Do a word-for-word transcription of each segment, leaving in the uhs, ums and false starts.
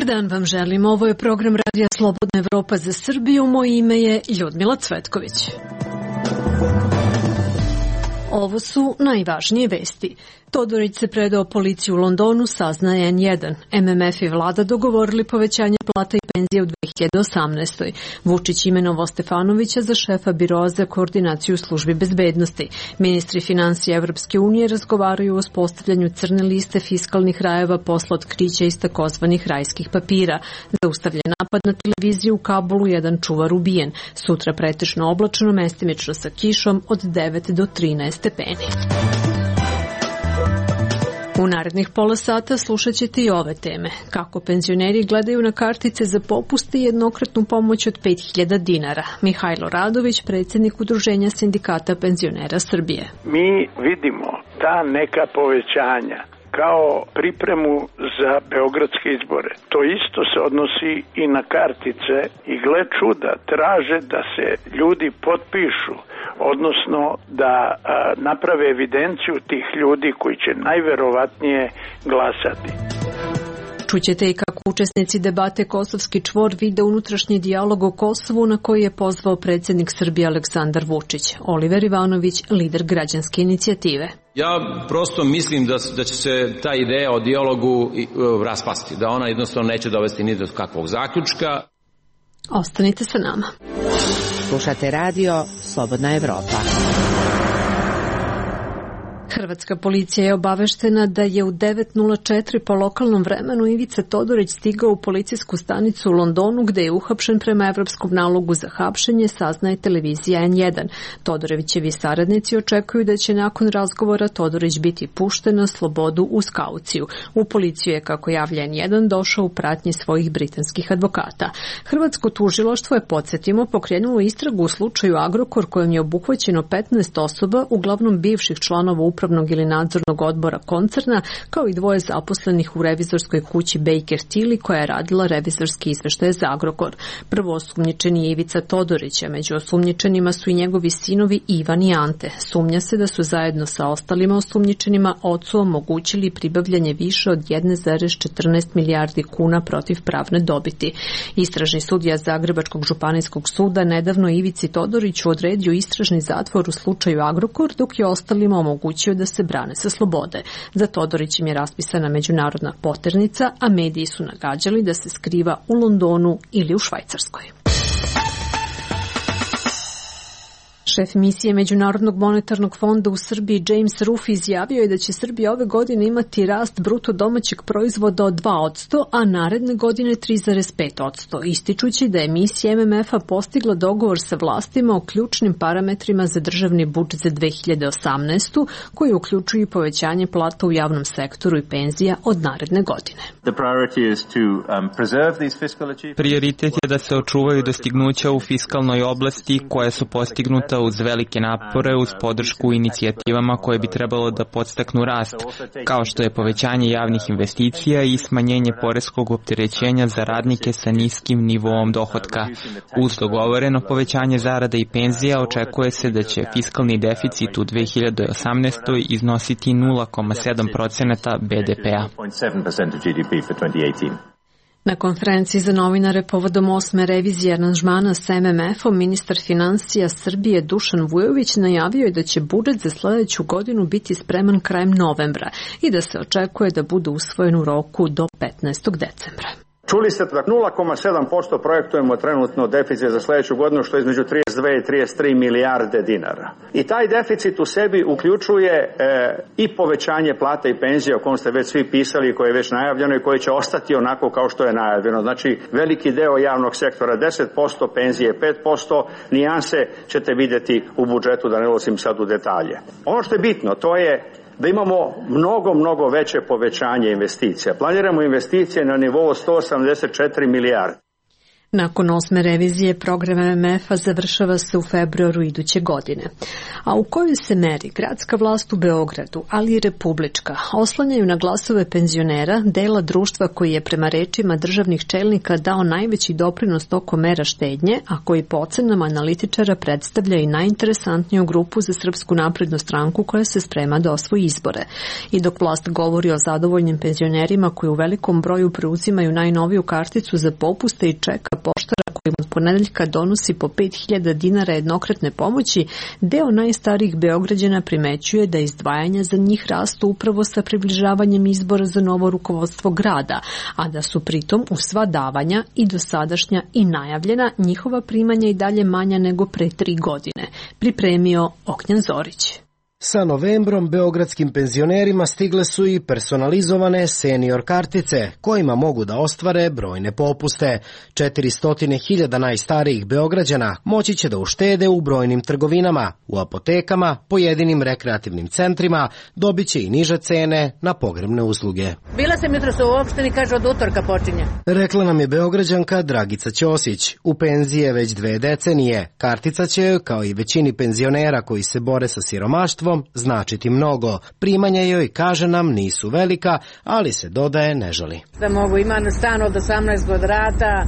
dan vam želim. Ovo je program Radija Slobodna Evropa za Srbiju. Moje ime je Ljudmila Cvetković. Ovo su najvažnije vesti. Todorić se predao policiji u Londonu, saznaje en jedan. em em ef i vlada dogovorili povećanje plata i penzije u dve hiljade osamnaestoj. Vučić imenovao Stefanovića za šefa biroa za koordinaciju službi bezbednosti. Ministri finansija Evropske unije razgovaraju o uspostavljanju crne liste fiskalnih rajeva posle otkrića iz takozvanih rajskih papira. Zaustavljen napad na televiziju u Kabulu, jedan čuvar ubijen. Sutra pretežno oblačno, mestimično sa kišom od devet do trinaest stepeni. U narednih pola sata slušat ćete i ove teme. Kako penzioneri gledaju na kartice za popuste i jednokratnu pomoć od pet hiljada dinara. Mihajlo Radović, predsjednik Udruženja sindikata penzionera Srbije. Mi vidimo ta neka povećanja kao pripremu za beogradske izbore. To isto se odnosi i na kartice i gle čuda, traže da se ljudi potpišu, odnosno da a, naprave evidenciju tih ljudi koji će najverovatnije glasati. Čućete i kako učesnici debate Kosovski čvor vide unutrašnji dijalog o Kosovu na koji je pozvao predsjednik Srbije Aleksandar Vučić. Oliver Ivanović, lider građanske inicijative. Ja prosto mislim da, da će se ta ideja o dijalogu raspasti, da ona jednostavno neće dovesti ni do kakvog zaključka. Ostanite sa nama. Slušate radio Slobodna Evropa. Hrvatska policija je obaveštena da je u devet nula četiri po lokalnom vremenu Ivica Todorić stigao u policijsku stanicu u Londonu gde je uhapšen prema evropskom nalogu za hapšenje, saznaje televizija en jedan. Todorićevi saradnici očekuju da će nakon razgovora Todorić biti pušten na slobodu uz kauciju. U policiju je, kako javlja en jedan, došao u pratnji svojih britanskih advokata. Hrvatsko tužilaštvo je, podsjetimo, pokrenulo istragu u slučaju Agrokor kojom je obuhvaćeno petnaest osoba, uglavnom bivših članova upravnog ili nadzornog odbora koncerna, kao i dvoje zaposlenih u revizorskoj kući Baker Tilly koja je radila revizorski izveštaje za Agrokor. Prvo osumnjičeni je Ivica Todorić, a među osumnjičenima su i njegovi sinovi Ivan i Ante. Sumnja se da su zajedno sa ostalima osumnjičenima ocu omogućili pribavljanje više od jedan zarez četrnaest milijardi kuna protiv pravne dobiti. Istražni sudija Zagrebačkog županijskog suda nedavno Ivici Todoriću odredio istražni zatvor u slučaju Agrokor, dok je ostalima omogućio da se brane sa slobode. Za Todorićem je raspisana međunarodna poternica, a mediji su nagađali da se skriva u Londonu ili u Švajcarskoj. Šef misije Međunarodnog monetarnog fonda u Srbiji James Ruff izjavio je da će Srbija ove godine imati rast bruto domaćeg proizvoda od dva posto, a naredne godine tri zarez pet posto, ističući da je misija em em efa postigla dogovor sa vlastima o ključnim parametrima za državni budžet za dve hiljade osamnaestu, koji uključuju povećanje plata u javnom sektoru i penzija od naredne godine. Prioritet je da se očuvaju dostignuća u fiskalnoj oblasti koja su postignuta uz velike napore uz podršku inicijativama koje bi trebalo da podstaknu rast, kao što je povećanje javnih investicija i smanjenje poreskog opterećenja za radnike sa niskim nivoom dohotka. Uz dogovoreno povećanje zarada i penzija očekuje se da će fiskalni deficit u dve hiljade osamnaestoj iznositi nula zarez sedam posto be de pea. Na konferenciji za novinare povodom osme revizije aranžmana sa em em efom, ministar finansija Srbije Dušan Vujović najavio je da će budžet za sledeću godinu biti spreman krajem novembra i da se očekuje da bude usvojen u roku do petnaestog decembra. Čuli ste da nula zarez sedam posto projektujemo trenutno deficit za sledeću godinu, što je između trideset dve i trideset tri milijarde dinara. I taj deficit u sebi uključuje e, i povećanje plata i penzija o kom ste već svi pisali, koje je već najavljeno i koje će ostati onako kao što je najavljeno. Znači, veliki deo javnog sektora deset posto, penzije pet posto, nijanse ćete vidjeti u budžetu, da ne ulazim sad u detalje. Ono što je bitno, to je da imamo mnogo, mnogo veće povećanje investicija. Planiramo investicije na nivou sto osamdeset četiri milijarde. Nakon osme revizije, program M M F-a završava se u februaru iduće godine. A u kojoj se meri gradska vlast u Beogradu, ali i republička, oslanjaju na glasove penzionera, dela društva koji je prema rečima državnih čelnika dao najveći doprinos tokom mera štednje, a koji po ocenama analitičara predstavlja i najinteresantniju grupu za Srpsku naprednu stranku koja se sprema da osvoji izbore. I dok vlast govori o zadovoljnim penzionerima koji u velikom broju preuzimaju najnoviju karticu za popuste i čeka poštara koji od ponedeljka donosi po pet hiljada dinara jednokratne pomoći, deo najstarijih Beograđana primećuje da izdvajanja za njih rastu upravo sa približavanjem izbora za novo rukovodstvo grada, a da su pritom u sva davanja i dosadašnja i najavljena njihova primanja i dalje manja nego pre tri godine. Pripremio Ognjan Zorić. Sa novembrom beogradskim penzionerima stigle su i personalizovane senior kartice, kojima mogu da ostvare brojne popuste. četiristo hiljada najstarijih Beograđana moći će da uštede u brojnim trgovinama, u apotekama, pojedinim rekreativnim centrima, dobit će i niže cene na pogrebne usluge. Bila sam jutros u opštini, kaže od utorka počinje. Rekla nam je Beograđanka Dragica Ćosić. U penziji je već dve decenije. Kartica će, kao i većini penzionera koji se bore sa siromaštvom, značiti mnogo. Primanja joj, kaže nam, nisu velika, ali se dodaje ne žali. Da mogu, imam stan od osamnaest kvadrata,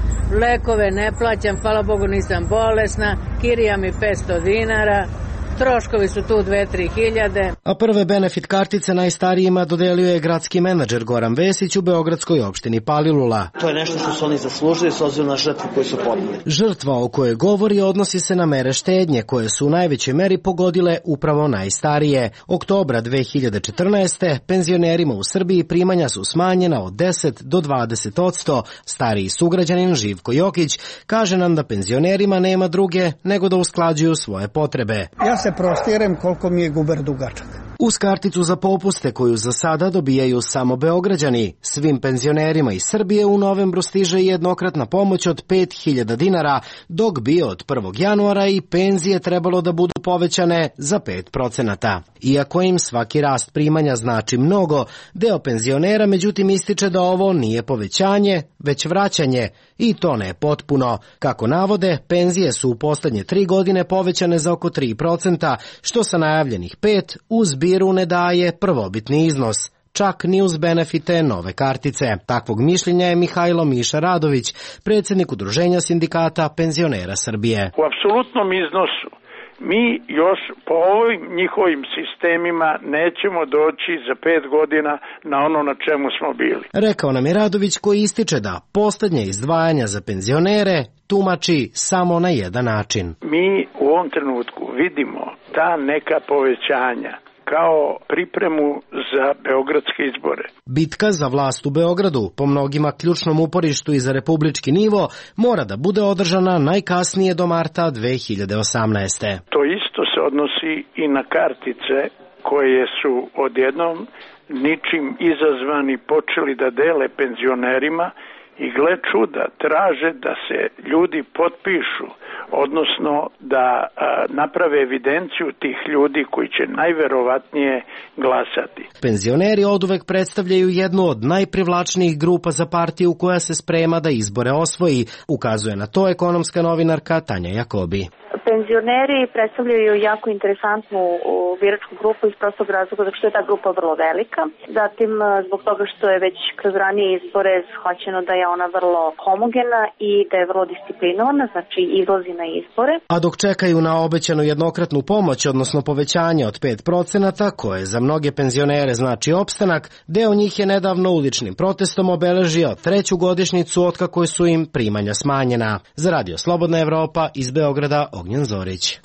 lekove ne plaćam, hvala Bogu nisam bolesna, kirija mi petsto dinara, troškovi su tu dve do tri hiljade. A prve benefit kartice najstarijima dodelio je gradski menadžer Goran Vesić u beogradskoj opštini Palilula. To je nešto što su oni zaslužili s obzirom na žrtvu koju su podneli. Žrtva o kojoj govori odnosi se na mere štednje koje su u najvećoj meri pogodile upravo najstarije. Oktobra dve hiljade četrnaeste. penzionerima u Srbiji primanja su smanjena od deset do dvadeset odsto. Stariji sugrađanin Živko Jokić kaže nam da penzionerima nema druge nego da usklađuju svoje potrebe. Ja se prostirem koliko mi je guber dugačak. Uz karticu za popuste koju za sada dobijaju samo Beograđani, svim penzionerima iz Srbije u novembru stiže jednokratna pomoć od pet hiljada dinara, dok bi od prvog januara i penzije trebalo da budu povećane za pet procenata. Iako im svaki rast primanja znači mnogo, deo penzionera međutim ističe da ovo nije povećanje, već vraćanje, i to ne potpuno. Kako navode, penzije su u poslednje tri godine povećane za oko tri procenta, što sa najavljenih pet uz biru ne daje prvobitni iznos, čak ni uz benefite nove kartice. Takvog mišljenja je Mihajlo Miša Radović, predsjednik Udruženja sindikata penzionera Srbije. U apsolutnom iznosu mi još po ovim njihovim sistemima nećemo doći za pet godina na ono na čemu smo bili. Rekao nam je Radović, koji ističe da poslednje izdvajanja za penzionere tumači samo na jedan način. Mi u ovom trenutku vidimo ta neka povećanja kao pripremu za beogradske izbore. Bitka za vlast u Beogradu, po mnogima ključnom uporištu i za republički nivo, mora da bude održana najkasnije do marta dve hiljade osamnaeste. To isto se odnosi i na kartice koje su odjednom ničim izazvani počeli da dele penzionerima i gle čuda, traže da se ljudi potpišu, odnosno da a, naprave evidenciju tih ljudi koji će najverovatnije glasati. Penzioneri oduvek predstavljaju jednu od najprivlačnijih grupa za partiju koja se sprema da izbore osvoji, ukazuje na to ekonomska novinarka Tanja Jakobi. Penzioneri predstavljaju jako interesantnu biračku grupu iz prostog razloga zato što je ta grupa vrlo velika. Zatim zbog toga što je već kroz ranije izbore shvaćeno da je ona vrlo homogena i da je vrlo disciplinovana, znači izlazi na izbore. A dok čekaju na obećanu jednokratnu pomoć, odnosno povećanje od pet procenata, koje za mnoge penzionere znači opstanak, deo njih je nedavno uličnim protestom obeležio treću godišnjicu otkako su im primanja smanjena. Za Radio Slobodna Evropa iz Beograda, Ognjan Zorić.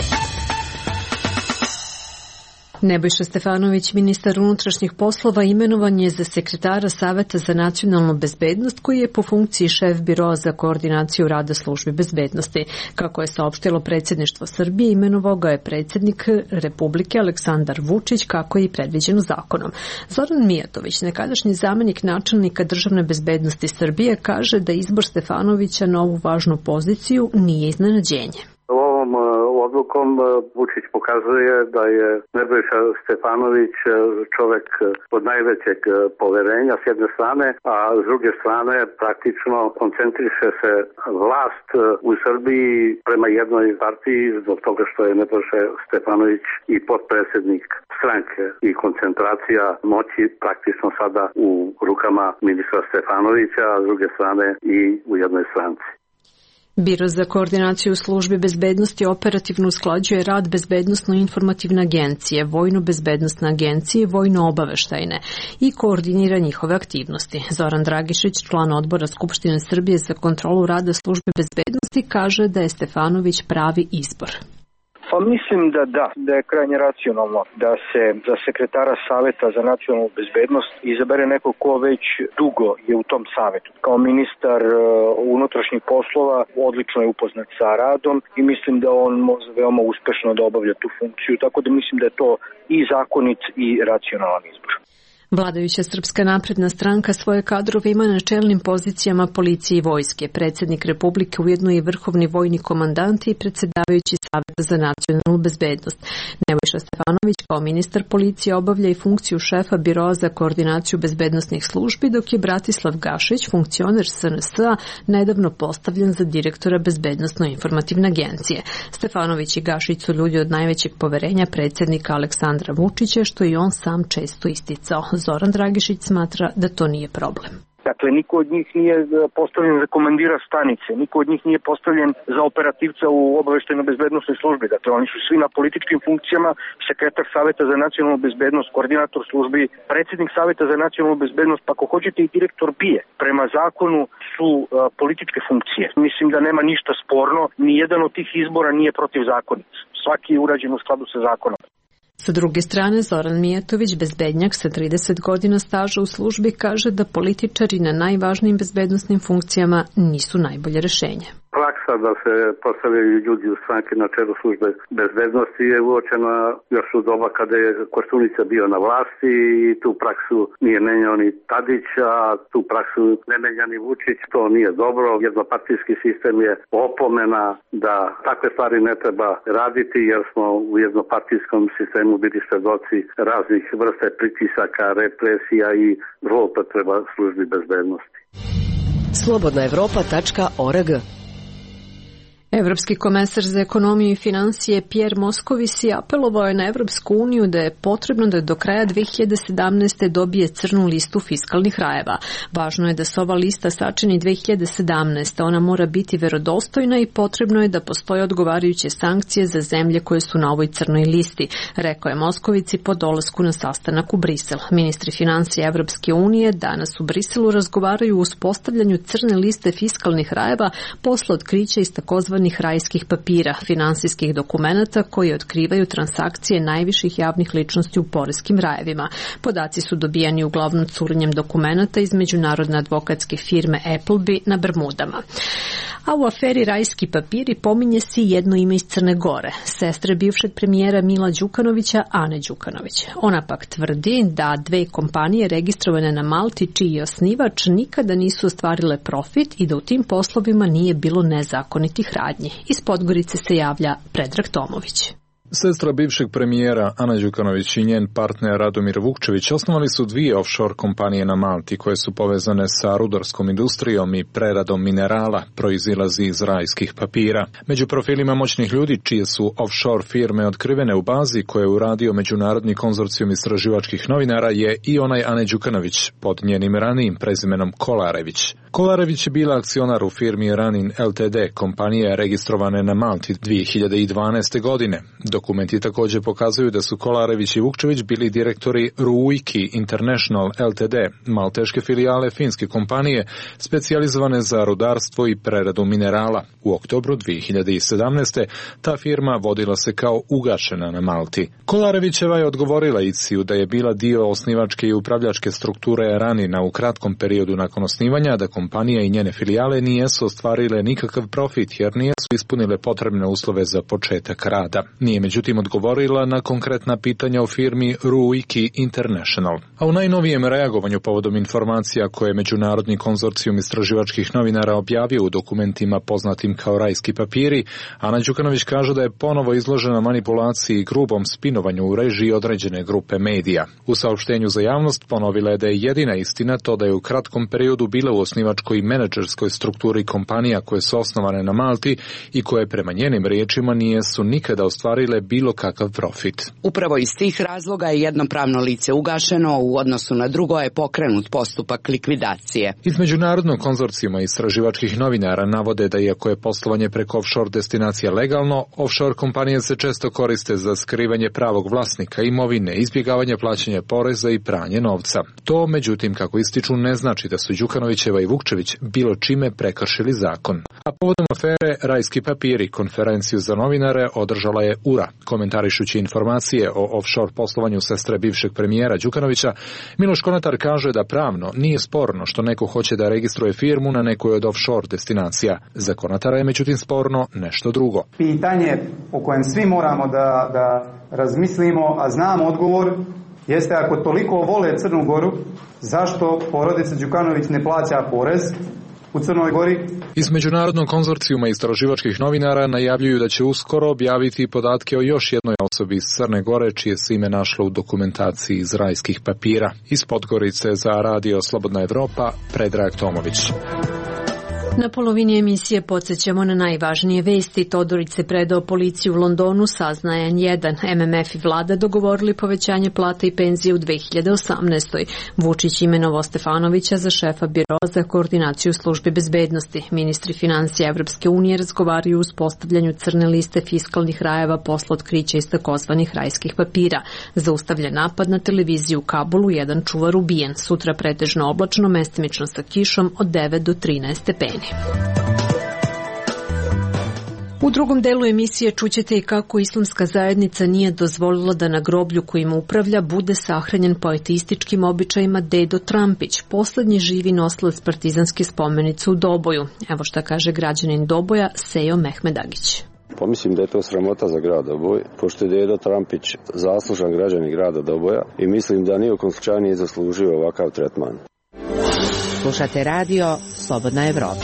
Nebojša Stefanović, ministar unutrašnjih poslova, imenovan je za sekretara Saveta za nacionalnu bezbednost, koji je po funkciji šef biroa za koordinaciju rada službi bezbednosti. Kako je saopštilo predsjedništvo Srbije, imenovao ga je predsjednik Republike Aleksandar Vučić, kako je i predviđeno zakonom. Zoran Mijatović, nekadašnji zamenik načelnika državne bezbednosti Srbije, kaže da izbor Stefanovića na ovu važnu poziciju nije iznenađenje. U ovom odlukom Vučić pokazuje da je Nebojša Stefanović čovek od najvećeg poverenja s jedne strane, a s druge strane praktično koncentriše se vlast u Srbiji prema jednoj partiji zbog toga što je Nebojša Stefanović i potpredsjednik stranke i koncentracija moći praktično sada u rukama ministra Stefanovića, a s druge strane i u jednoj stranci. Biro za koordinaciju službi bezbednosti operativno usklađuje rad Bezbednosno-informativne agencije, Vojno-bezbednostne agencije i Vojno-obaveštajne i koordinira njihove aktivnosti. Zoran Dragišić, član odbora Skupštine Srbije za kontrolu rada službe bezbednosti, kaže da je Stefanović pravi izbor. Pa mislim da da, da je krajnje racionalno da se za sekretara Saveta za nacionalnu bezbednost izabere neko ko već dugo je u tom savetu. Kao ministar unutrašnjih poslova odlično je upoznat sa radom i mislim da on može veoma uspešno da obavlja tu funkciju, tako da mislim da je to i zakonit i racionalan izbor. Vladajuća Srpska napredna stranka svoje kadrove ima na čelnim pozicijama policije i vojske. Predsjednik Republike ujedno je vrhovni vojni komandant i predsjedavajući Saveta za nacionalnu bezbednost. Nebojša Stefanović kao ministar policije obavlja i funkciju šefa Biroa za koordinaciju bezbednosnih službi, dok je Bratislav Gašić, funkcioner S N S-a, nedavno postavljen za direktora Bezbednosno-informativne agencije. Stefanović i Gašić su ljudi od najvećeg poverenja predsjednika Aleksandra Vučića, što i on sam često isticao. Zoran Dragišić smatra da to nije problem. Dakle, niko od njih nije postavljen za komandira stanice, niko od njih nije postavljen za operativca u obaveštajno-bezbednostnoj službi. Dakle, oni su svi na političkim funkcijama, sekretar Saveta za nacionalnu bezbednost, koordinator službi, predsjednik Saveta za nacionalnu bezbednost, pa ako hoćete i direktor B I E. Prema zakonu su uh, političke funkcije. Mislim da nema ništa sporno, ni jedan od tih izbora nije protivzakonit. Svaki je urađen u skladu sa zakonom. Sa druge strane, Zoran Mijatović, bezbednjak sa trideset godina staža u službi, kaže da političari na najvažnijim bezbednosnim funkcijama nisu najbolje rešenje. Praksa da se postavljaju ljudi u stranke na čelu službe bezbednosti je uočena još u doba kada je Koštunica bio na vlasti i tu praksu nije menjao ni Tadić, a tu praksu ne menja ni Vučić. To nije dobro. Jednopartijski sistem je opomena da takve stvari ne treba raditi jer smo u jednopartijskom sistemu bili svedoci raznih vrste pritisaka, represija i zloupotreba službi bezbednosti. slobodna evropa tačka org Evropski komesar za ekonomiju i financije Pierre Moscovici apelovao je na Evropsku uniju da je potrebno da do kraja dve hiljade sedamnaeste. dobije crnu listu fiskalnih rajeva. Važno je da se ova lista sačini dve hiljade sedamnaeste. Ona mora biti verodostojna i potrebno je da postoje odgovarajuće sankcije za zemlje koje su na ovoj crnoj listi, rekao je Moscovici po dolasku na sastanak u Brisel. Ministri financija Evropske unije danas u Briselu razgovaraju o uspostavljanju crne liste fiskalnih rajeva posle otkrića iz takozvanih rajskih papira, finansijskih dokumenata koji otkrivaju transakcije najviših javnih ličnosti u poreskim rajevima. Podaci su dobijani uglavnom curenjem dokumenata iz međunarodne advokatske firme Appleby na Bermudama. A u aferi rajski papiri pominje se jedno ime iz Crne Gore, sestre bivšeg premijera Mila Đukanovića, Ane Đukanović. Ona pak tvrdi da dve kompanije registrovane na Malti, čiji je osnivač, nikada nisu ostvarile profit i da u tim poslovima nije bilo nezakonitih radnji. Iz Podgorice se javlja Predrag Tomović. Sestra bivšeg premijera Ana Đukanović i njen partner Radomir Vukčević osnovali su dvije offshore kompanije na Malti koje su povezane sa rudarskom industrijom i preradom minerala, proizilazi iz rajskih papira. Među profilima moćnih ljudi čije su offshore firme otkrivene u bazi koje je uradio Međunarodni konzorcijum istraživačkih novinara je i onaj Ane Đukanović pod njenim ranijim prezimenom Kolarević. Kolarević je bila akcionar u firmi Ranin L T D, kompanije registrovane na Malti dve hiljade dvanaeste. godine. Dokumenti također pokazuju da su Kolarević i Vukčević bili direktori Ruiki International L T D, malteške filijale finske kompanije specijalizovane za rudarstvo i preradu minerala. U oktobru dve hiljade sedamnaeste. ta firma vodila se kao ugašena na Malti. Kolarevićeva je odgovorila I C I-u da je bila dio osnivačke i upravljačke strukture Ranina u kratkom periodu nakon osnivanja, da kompanija i njene filijale nijesu ostvarile nikakav profit jer nijesu ispunile potrebne uslove za početak rada. Nije međutim odgovorila na konkretna pitanja o firmi Ruiki International. A u najnovijem reagovanju povodom informacija koje je Međunarodni konzorcijum istraživačkih novinara objavio u dokumentima poznatim kao rajski papiri, Ana Đukanović kaže da je ponovo izložena manipulaciji i grubom spinovanju u režiji određene grupe medija. U saopštenju za javnost ponovila je da je jedina istina to da je u kratkom periodu bila u osnivačkoj i menadžerskoj strukturi kompanija koje su osnovane na Malti i koje prema njenim riječima nijesu nikada ostvarile bilo kakav profit. Upravo iz tih razloga je jedno pravno lice ugašeno, u odnosu na drugo je pokrenut postupak likvidacije. Iz Međunarodnog konzorcijuma istraživačkih novinara navode da iako je poslovanje preko offshore destinacija legalno, offshore kompanije se često koriste za skrivanje pravog vlasnika imovine, izbjegavanje plaćanja poreza i pranje novca. To, međutim, kako ističu, ne znači da su Đukanovićeva i Vukčević bilo čime prekršili zakon. A povodom afere Rajski papiri, konferenciju za novinare održala je U R A. Komentarišući informacije o offshore poslovanju sestre bivšeg premijera Đukanovića, Miloš Konatar kaže da pravno nije sporno što neko hoće da registruje firmu na nekoj od offshore destinacija. Za Konatara je međutim sporno nešto drugo. Pitanje o kojem svi moramo da, da razmislimo, a znamo odgovor, jeste ako toliko vole Crnu Goru, zašto porodica Đukanović ne plaća porez u Crnoj Gori? Iz Međunarodnog konzorcijuma istraživačkih novinara najavljuju da će uskoro objaviti podatke o još jednoj osobi iz Crne Gore, čije se ime našlo u dokumentaciji iz rajskih papira. Iz Podgorice za Radio Slobodna Evropa, Predrag Tomović. Na polovini emisije podsjećamo na najvažnije vesti. Todorić se predao policiji u Londonu, saznaje N jedan. M M F i vlada dogovorili povećanje plata i penzije u dve hiljade osamnaestoj. Vučić imenovao Stefanovića za šefa biroa za koordinaciju službi bezbednosti. Ministri financija Evropske unije razgovaraju o uspostavljanju crne liste fiskalnih rajeva posle otkrića iz takozvanih rajskih papira. Zaustavljen napad na televiziju u Kabulu, jedan čuvar ubijen. Sutra pretežno oblačno, mestimično sa kišom od devet do trinaest stepeni. U drugom delu emisije čućete i kako islamska zajednica nije dozvolila da na groblju kojim upravlja bude sahranjen po ateističkim običajima Dedo Trampić, poslednji živi nosilac partizanske spomenice u Doboju. Evo šta kaže građanin Doboja Sejo Mehmedagić. Pa mislim da je to sramota za grad Doboj, pošto je Dedo Trampić zaslužan građanin grada Doboja i mislim da ni u kom slučaju nije zaslužio ovakav tretman. Slušate radio Slobodna Evropa.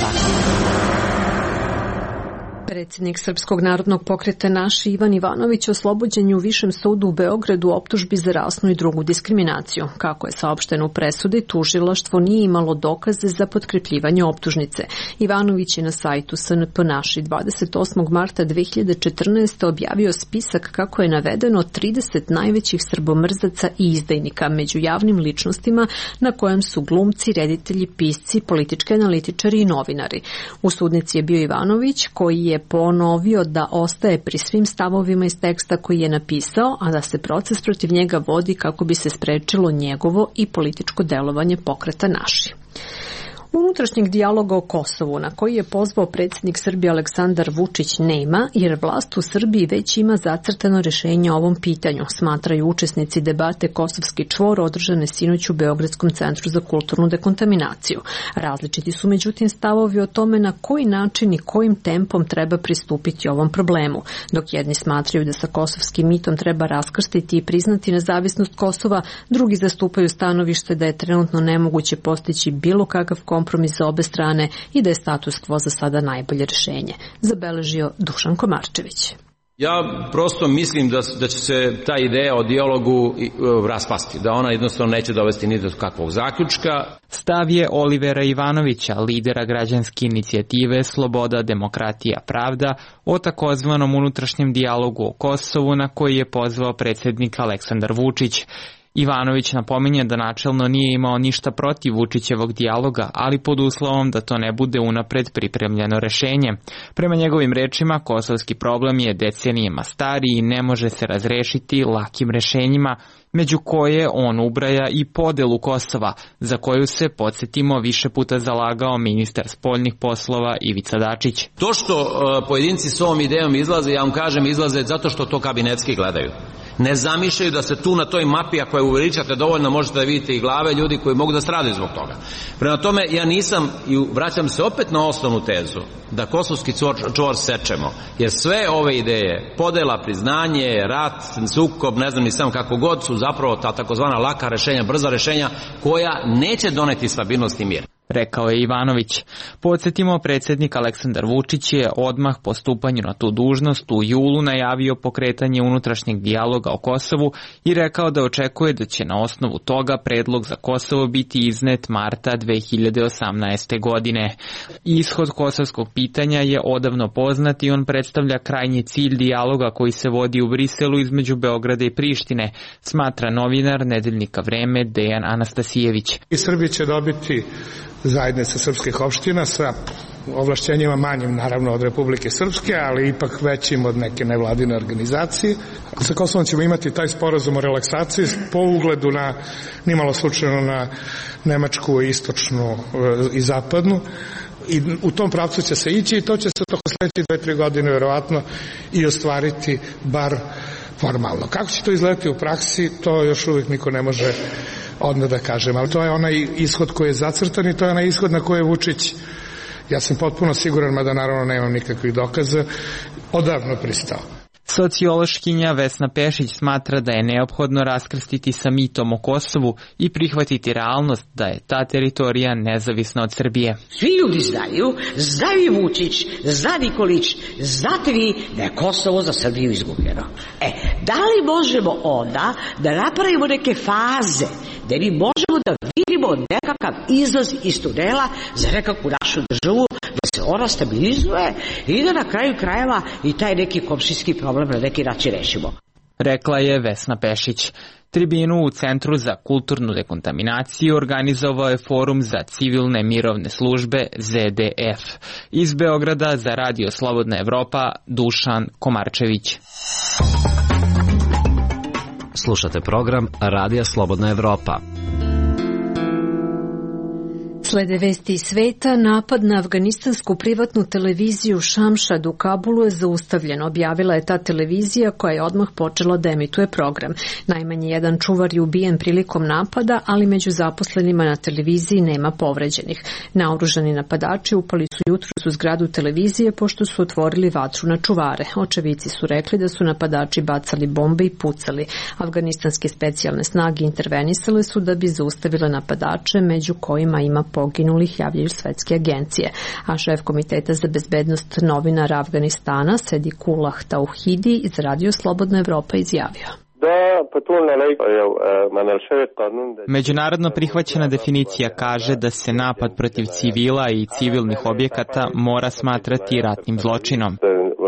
Predsjednik Srpskog narodnog pokreta Naši Ivan Ivanović oslobođen je u Višem sudu u Beogradu optužbi za rasnu i drugu diskriminaciju. Kako je saopšteno u presudi, tužilaštvo nije imalo dokaze za potkrepljivanje optužnice. Ivanović je na sajtu S N P Naši dvadeset osmog marta dve hiljade četrnaeste. objavio spisak kako je navedeno trideset najvećih srbomrzaca i izdajnika među javnim ličnostima na kojem su glumci, reditelji, pisci, politički analitičari i novinari. U sudnici je bio Ivanović koji je ponovio da ostaje pri svim stavovima iz teksta koji je napisao, a da se proces protiv njega vodi kako bi se sprečilo njegovo i političko delovanje pokreta Naši. Unutrašnjeg dijaloga o Kosovu na koji je pozvao predsjednik Srbije Aleksandar Vučić nema, jer vlast u Srbiji već ima zacrtano rješenje o ovom pitanju, smatraju učesnici debate Kosovski čvor održane sinoć u Beogradskom centru za kulturnu dekontaminaciju. Različiti su međutim stavovi o tome na koji način i kojim tempom treba pristupiti ovom problemu, dok jedni smatraju da sa kosovskim mitom treba raskrstiti i priznati nezavisnost Kosova, drugi zastupaju stanovište da je trenutno nemoguće postići bilo kakav kompromis za obe strane i da je status quo za sada najbolje rješenje, zabeležio Dušan Komarčević. Ja prosto mislim da, da će se ta ideja o dijalogu raspasti, da ona jednostavno neće dovesti ni do kakvog zaključka. Stav je Olivera Ivanovića, lidera građanske inicijative Sloboda, demokratija, pravda, o takozvanom unutrašnjem dijalogu o Kosovu na koji je pozvao predsjednik Aleksandar Vučić. Ivanović napominje da načelno nije imao ništa protiv Vučićevog dijaloga, ali pod uslovom da to ne bude unapred pripremljeno rešenje. Prema njegovim rečima, kosovski problem je decenijama stari i ne može se razrešiti lakim rešenjima, među koje on ubraja i podelu Kosova, za koju se, podsjetimo, više puta zalagao ministar spoljnih poslova Ivica Dačić. To što uh, pojedinci s ovom idejom izlaze, ja vam kažem, izlaze zato što to kabinetski gledaju. Ne zamišljaju da se tu na toj mapi, ako je uveličate dovoljno, možete da vidite i glave ljudi koji mogu da stradaju zbog toga. Prema tome, ja nisam, i vraćam se opet na osnovnu tezu, da kosovski čvor sečemo, jer sve ove ideje, podela, priznanje, rat, sukob, ne znam ni sam kako god, su zapravo ta takozvana laka rešenja, brza rešenja, koja neće doneti stabilnost i mir. Rekao je Ivanović. Podsjetimo, predsjednik Aleksandar Vučić je odmah po stupanju na tu dužnost u julu najavio pokretanje unutrašnjeg dijaloga o Kosovu i rekao da očekuje da će na osnovu toga predlog za Kosovo biti iznet marta dve hiljade osamnaeste. godine. Ishod kosovskog pitanja je odavno poznat i on predstavlja krajnji cilj dijaloga koji se vodi u Briselu između Beograda i Prištine, smatra novinar nedeljnika Vreme Dejan Anastasijević. I Srbija će dobiti zajednica srpskih opština sa ovlašćenjima manjim naravno od Republike Srpske, ali ipak većim od neke nevladine organizacije. Sa Kosovom ćemo imati taj sporazum o relaksaciji po ugledu na, nimalo slučajno, na Nemačku, istočnu i zapadnu. I u tom pravcu će se ići i to će se toko sledeće dve, tri godine verovatno i ostvariti bar formalno. Kako će to izgledati u praksi, to još uvijek niko ne može odmah da kažem, ali to je onaj ishod koji je zacrtan i to je onaj ishod na koji je Vučić, ja sam potpuno siguran, mada naravno nemam nikakvih dokaza, odavno pristao. Sociološkinja Vesna Pešić smatra da je neophodno raskrstiti sa mitom o Kosovu i prihvatiti realnost da je ta teritorija nezavisna od Srbije. Svi ljudi znaju, znaju i Vučić, zna Nikolić, znate vi da je Kosovo za Srbiju izgubljeno. E, da li možemo onda da napravimo neke faze da mi možemo da vidimo nekakav izlaz iz tunela za nekakvu našu državu, da se ona stabilizuje i da na kraju krajeva i taj neki komšijski problem na neki način rešimo. Rekla je Vesna Pešić. Tribinu u Centru za kulturnu dekontaminaciju organizovao je Forum za civilne mirovne službe Z D F. Iz Beograda za Radio Slobodna Evropa, Dušan Komarčević. Slušate program Radija Slobodna Evropa. Slede vesti iz sveta, napad na afganistansku privatnu televiziju Shamshad u Kabulu je zaustavljen. Objavila je ta televizija koja je odmah počela da emituje program. Najmanje jedan čuvar je ubijen prilikom napada, ali među zaposlenima na televiziji nema povređenih. Naoružani napadači upali su jutros u zgradu televizije pošto su otvorili vatru na čuvare. Očevici su rekli da su napadači bacali bombe i pucali. Afganistanske specijalne snage intervenisale su da bi zaustavile napadače, među kojima ima poginulih, javljaju svetske agencije. A šef Komiteta za bezbednost novinara Afganistana, Sedikullah Tauhidi, iz Radio Slobodna Evropa izjavio. Međunarodno prihvaćena definicija kaže da se napad protiv civila i civilnih objekata mora smatrati ratnim zločinom.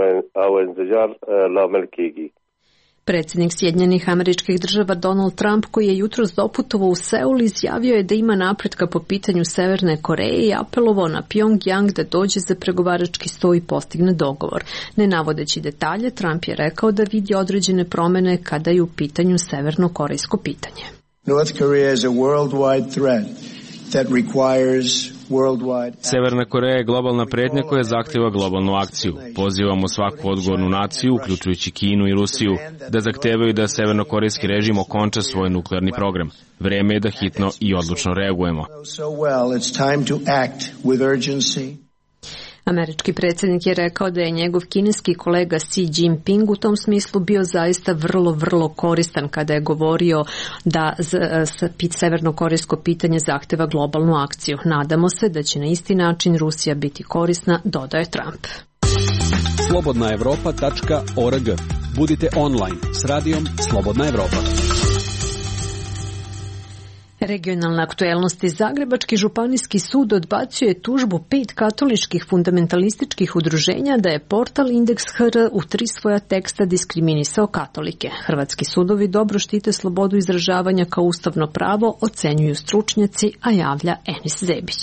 Predsjednik Sjedinjenih Američkih Država Donald Trump, koji je jutros doputovao u Seul, izjavio je da ima napretka po pitanju Severne Koreje i apelovao na Pyongyang da dođe za pregovarački sto i postigne dogovor. Ne navodeći detalje, Trump je rekao da vidi određene promene kada je u pitanju severno-korejsko pitanje. North Korea is a worldwide threat that requires Severna Koreja je globalna pretnja koja zahtjeva globalnu akciju. Pozivamo svaku odgovornu naciju, uključujući Kinu i Rusiju, da zahtevaju da severnokorejski režim okonča svoj nuklearni program. Vreme je da hitno i odlučno reagujemo. Američki predsjednik je rekao da je njegov kineski kolega Xi Jinping u tom smislu bio zaista vrlo, vrlo koristan kada je govorio da severnokorejsko pitanje zahteva globalnu akciju. Nadamo se da će na isti način Rusija biti korisna, dodaje Trump. slobodna evropa tačka org. Budite online s radijom Slobodna Evropa. Regionalne aktuelnosti. Zagrebački županijski sud odbacuje tužbu pet katoličkih fundamentalističkih udruženja da je portal Indeks H R u tri svoja teksta diskriminisao katolike. Hrvatski sudovi dobro štite slobodu izražavanja kao ustavno pravo, ocenjuju stručnjaci, a javlja Enis Zebić.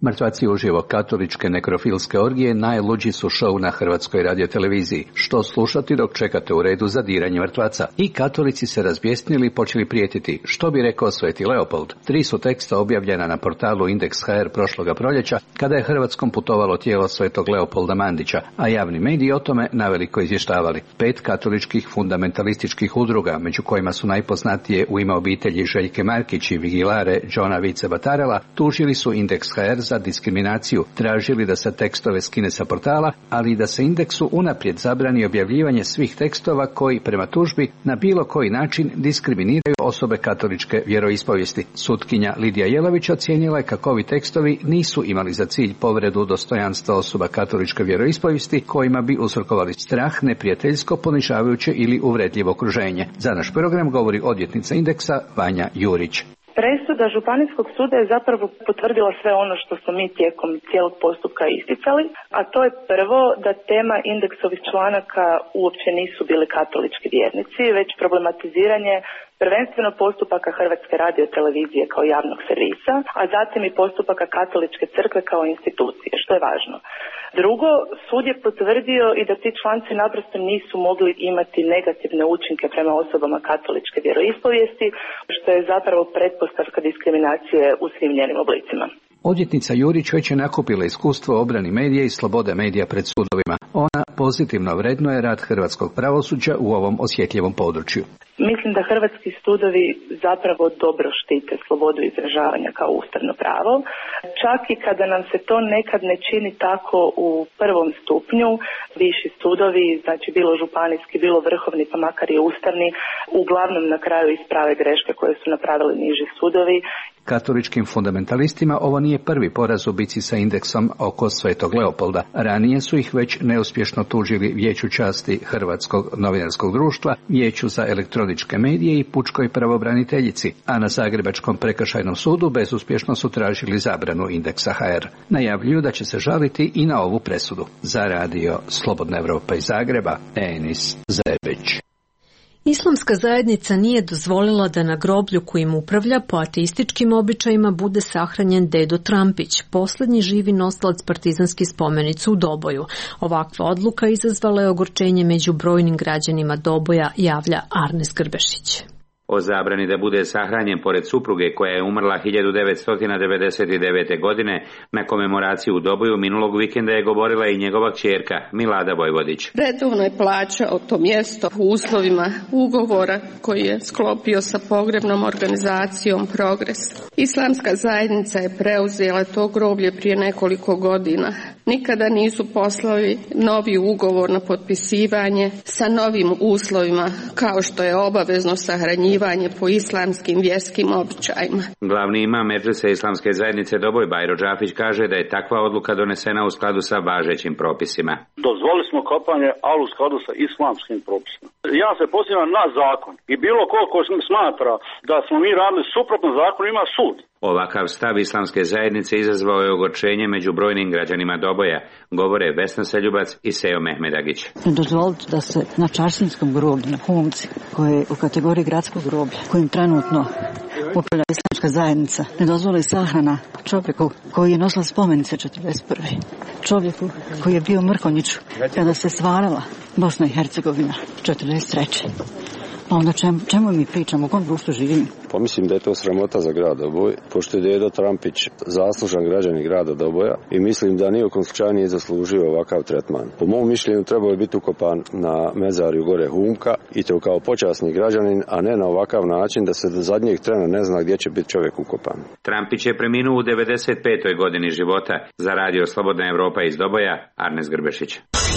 Mrtvaci uživo katoličke nekrofilske orgije najluđi su šou na Hrvatskoj radioteleviziji. Što slušati dok čekate u redu za diranje mrtvaca? I katolici se razbjesnili i počeli prijetiti. Što bi rekao Sveti Leopold? Tri su teksta objavljena na portalu Indeks H R prošloga proljeća, kada je Hrvatskom putovalo tijelo Svetog Leopolda Mandića, a javni mediji o tome naveliko izvještavali. Pet katoličkih fundamentalističkih udruga, među kojima su najpoznatije U ime obitelji Željke Markić i Vigilare Johna Vice Batarela, tužili su Indeks H R za diskriminaciju, tražili da se tekstove skine sa portala, ali i da se Indeksu unaprijed zabrani objavljivanje svih tekstova koji, prema tužbi, na bilo koji način diskriminiraju osobe katoličke vjeroispovijesti. Sutkinja Lidija Jelović ocijenila je kako ovi tekstovi nisu imali za cilj povredu dostojanstva osoba katoličke vjeroispovijesti kojima bi uzrokovali strah, neprijateljsko, ponižavajuće ili uvredljivo okruženje. Za naš program govori odvjetnica Indeksa Vanja Jurić. Presuda Županijskog suda je zapravo potvrdila sve ono što smo mi tijekom cijelog postupka isticali, a to je prvo da tema indeksovih članaka uopće nisu bili katolički vjernici, već problematiziranje prvenstveno postupaka Hrvatske radiotelevizije kao javnog servisa, a zatim i postupaka Katoličke crkve kao institucije, što je važno. Drugo, sud je potvrdio i da ti članci naprosto nisu mogli imati negativne učinke prema osobama katoličke vjeroispovijesti, što je zapravo pretpostavka diskriminacije u svim njenim oblicima. Odvjetnica Jurić već je nakupila iskustvo u obrani medija i slobode medija pred sudovima. Ona pozitivno vrednuje rad hrvatskog pravosuđa u ovom osjetljivom području. Mislim da hrvatski sudovi zapravo dobro štite slobodu izražavanja kao ustavno pravo. Čak i kada nam se to nekad ne čini tako u prvom stupnju, viši sudovi, znači bilo županijski, bilo vrhovni, pa makar i ustavni, uglavnom na kraju isprave greške koje su napravili niži sudovi. Katoličkim fundamentalistima ovo nije prvi poraz u bici sa Indeksom oko Svetog Leopolda. Ranije su ih već neuspješno tužili Vijeću časti Hrvatskog novinarskog društva, Vijeću za elektroničke medije i pučkoj pravobraniteljici, a na Zagrebačkom prekršajnom sudu bezuspješno su tražili zabranu Indeksa H R. Najavljuju da će se žaliti i na ovu presudu. Za radio Slobodna Evropa iz Zagreba, Enis Zebić. Islamska zajednica nije dozvolila da na groblju kojim upravlja po ateističkim običajima bude sahranjen Dedo Trampić, posljednji živi nosilac partizanske spomenice u Doboju. Ovakva odluka izazvala je ogorčenje među brojnim građanima Doboja, javlja Arnes Grbešić. O zabrani da bude sahranjen pored supruge koja je umrla hiljadu devetsto devedeset devete. godine na komemoraciji u Doboju minulog vikenda je govorila i njegova kćerka Milada Vojvodić. Redovno je plaćao to mjesto u uslovima ugovora koji je sklopio sa pogrebnom organizacijom Progres. Islamska zajednica je preuzela to groblje prije nekoliko godina. Nikada nisu poslali novi ugovor na potpisivanje sa novim uslovima kao što je obavezno sahranjivanje po islamskim vjerskim običajima. Glavni imam Medžlisa Islamske zajednice Doboj Bajro Džafić kaže da je takva odluka donesena u skladu sa važećim propisima. Dozvolili smo kopanje, ali u skladu sa islamskim propisima. Ja se pozivam na zakon i bilo ko ko smatra da smo mi radili suprotno zakonu ima sud. Ovakav stav Islamske zajednice izazvao je ogorčenje među brojnim građanima Doboja, govore Vesna Seljubac i Sejo Mehmedagić. Dozvoliti da se na Čaršinskom groblju, na Humci, koje je u kategoriji gradskog groblja, kojim trenutno upravlja Islamska zajednica, ne dozvoli sahrana čovjeku koji je nosila spomenice četrdeset prve. Čovjeku koji je bio Mrkonjiću kada se stvarala Bosna i Hercegovina četrdeset treće. Pa onda čemu, čemu mi pričamo, u kom društvu živimo? Pa mislim da je to sramota za grad Doboj, pošto je Dedo Trampić zaslužan građanin grada Doboja i mislim da ni u kom slučaju nije zaslužio ovakav tretman. Po mom mišljenju trebao je biti ukopan na mezarju gore Humka i to kao počasni građanin, a ne na ovakav način da se do zadnjeg trena ne zna gdje će biti čovjek ukopan. Trampić je preminuo u devedeset petoj godini života. Za radio Slobodna Evropa iz Doboja, Arnes Grbešić.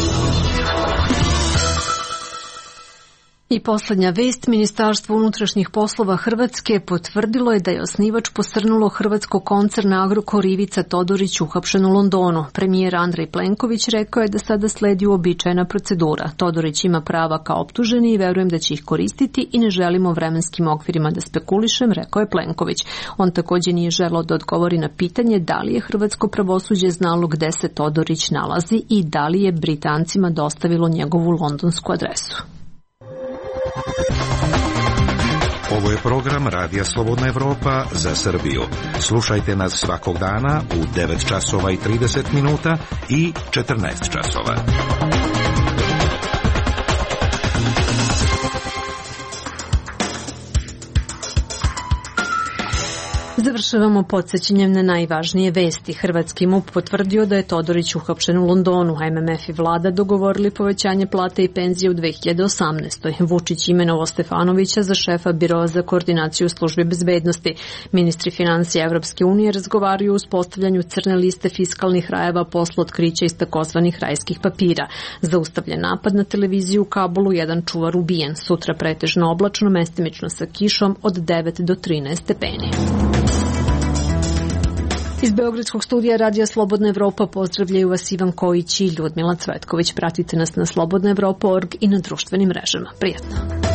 I posljednja vest, Ministarstvo unutrašnjih poslova Hrvatske potvrdilo je da je osnivač posrnulo hrvatskog koncerna Agrokor Ivica Todorić uhapšen u Londonu. Premijer Andrej Plenković rekao je da sada sledi uobičajena procedura. Todorić ima prava kao optuženi i verujem da će ih koristiti i ne želimo vremenskim okvirima da spekulišem, rekao je Plenković. On također nije želeo da odgovori na pitanje da li je hrvatsko pravosuđe znalo gde se Todorić nalazi i da li je Britancima dostavilo njegovu londonsku adresu. Ovo je program Radija Slobodna Evropa za Srbiju. Slušajte nas svakog dana u devet časova i trideset minuta i četrnaest časova. Završavamo podsjećanjem na najvažnije vesti. Hrvatski MUP potvrdio da je Todorić uhapšen u Londonu, a M M F i vlada dogovorili povećanje plate i penzije u dve hiljade osamnaestoj. Vučić imenovao Stefanovića za šefa Biroa za koordinaciju službe bezbednosti. Ministri financija Evropske unije razgovaraju o uspostavljanju crne liste fiskalnih rajeva posle otkrića iz takozvanih rajskih papira. Zaustavljen napad na televiziju u Kabulu, jedan čuvar ubijen. Sutra pretežno oblačno, mestimično sa kišom od devet do trinaest stepeni. Iz Beogradskog studija Radija Slobodna Evropa pozdravljaju vas Ivan Kojić i Ljudmila Cvetković. Pratite nas na slobodna evropa tačka org i na društvenim mrežama. Prijatno!